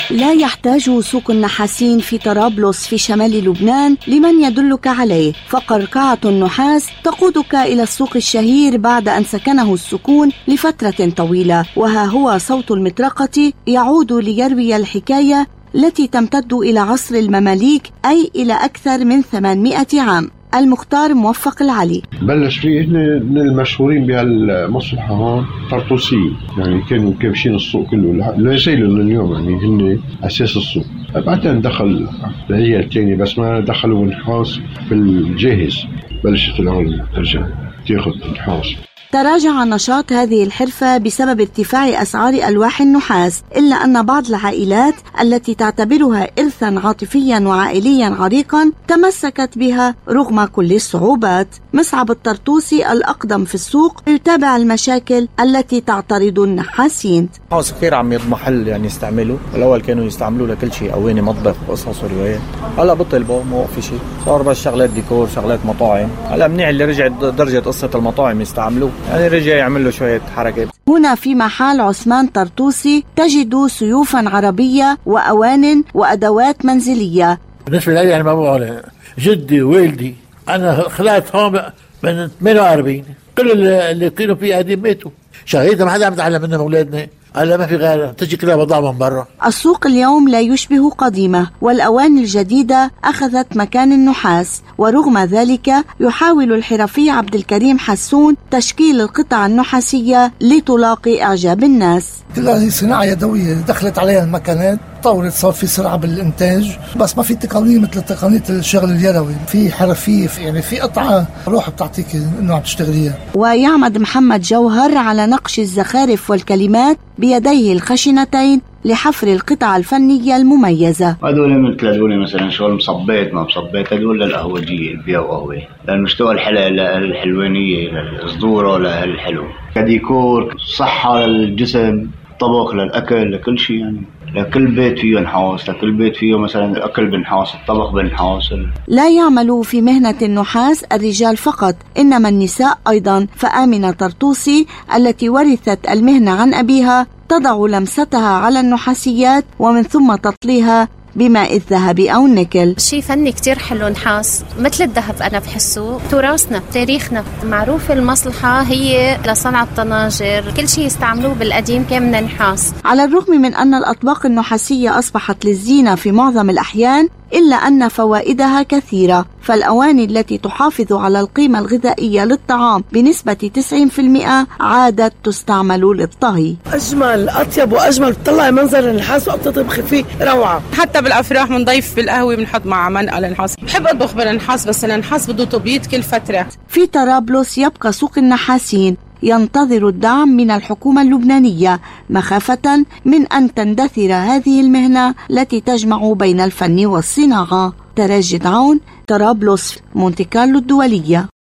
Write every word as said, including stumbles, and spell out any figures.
لا يحتاج سوق النحاسين في طرابلس في شمال لبنان لمن يدلك عليه، فقرقعة النحاس تقودك إلى السوق الشهير بعد أن سكنه السكون لفترة طويلة. وها هو صوت المطرقة يعود ليروي الحكاية التي تمتد إلى عصر المماليك، أي إلى أكثر من ثمانمائة عام. المختار موفق العلي بلش فيه من المشهورين بهالمصلحة هون طرطوسية، يعني كانوا كابشين السوق كله لا يزيلوا لليوم، يعني هن أساس السوق. بعدين دخل هي الثانية بس ما دخلوا النحاس في الجاهز، بلشت العالم ترجع تاخذ النحاس. تراجع نشاط هذه الحرفة بسبب ارتفاع أسعار ألواح النحاس، إلا أن بعض العائلات التي تعتبرها إرثا عاطفيا وعائليا عريقا تمسكت بها رغم كل الصعوبات. مصعب الطرطوسي الأقدم في السوق يتابع المشاكل التي تعترض النحاسين. نحاس كثير عم يضمحل يعني يستعملوا، الأول كانوا يستعملوا لكل شيء، أواني مطبخ وقصص وروايات، هلا بطلبوا مو في شيء، صار بس شغلات ديكور شغلات مطاعم. هلا منيح اللي رجعت درجة قصة المطاعم يستعملوا، يعني رجع يعمل له شوية حركات. هنا في محل عثمان طرطوسي تجد سيوفا عربية وأوان وأدوات منزلية. بالنسبة لي يعني ما بقول جدي ووالدي، أنا خلقت هون من ثمانية وأربعين، كل اللي كانوا فيه قاعدين ماتوا، شغيتها ما حدا عم يتعلم منهم أولادنا، هلا ما في غيرها، تجي كلها بضاعة من برا. السوق اليوم لا يشبه قديمه، والأواني الجديدة أخذت مكان النحاس، ورغم ذلك يحاول الحرفي عبد الكريم حسون تشكيل القطع النحاسية لتلاقي إعجاب الناس. كلها هي صناعة يدوية، دخلت عليها المكانات، تطورت، صار في سرعة بالإنتاج، بس ما في تقنية مثل تقنية الشغل اليدوي، في حرفية، في يعني في قطعة روح بتعطيك إنه عم تشتغليها. ويعمد محمد جوهر على نقش الزخارف والكلمات بيديه الخشنتين لحفر القطع الفنية المميزة. هذول مثل هذول مثلا شغل مصبيت ما مصبيت، هذول للقهوجية اللي بيعوا قهوة، للمشتوى الحلا الحلوانية، للصدورة للحلو، كديكور، صحة للجسم، طبخ للأكل، لكل شيء، يعني لكل بيت فيه نحاس، لكل بيت فيه مثلا الأكل بنحاس، الطبخ بنحاس. لا يعمل في مهنة النحاس الرجال فقط، إنما النساء أيضا، فآمنة طرطوسي التي ورثت المهنة عن أبيها تضع لمستها على النحاسيات ومن ثم تطليها بماء الذهب أو النيكل. شيء فني كتير حلو نحاس، مثل الذهب أنا بحسه، تراثنا تاريخنا. معروف المصلحة هي لصنع الطناجر، كل شيء يستعملوه بالقديم كان من النحاس. على الرغم من أن الأطباق النحاسية أصبحت للزينة في معظم الأحيان، إلا أن فوائدها كثيرة، فالأواني التي تحافظ على القيمة الغذائية للطعام بنسبة تسعين بالمئة عادت تستعمل للطهي. أجمل أطيب وأجمل، بتطلع منظر النحاس وقت تطبخي فيه روعة. حتى بالأفراح بنضيف بالقهوة بنحط مع منقل النحاس. بحب أطبخ بالنحاس، بس النحاس بده تبييض كل فترة. في طرابلس يبقى سوق النحاسين ينتظر الدعم من الحكومة اللبنانية، مخافة من أن تندثر هذه المهنة التي تجمع بين الفن والصناعة. تراجد عون، طرابلس، مونتي كارلو الدولية.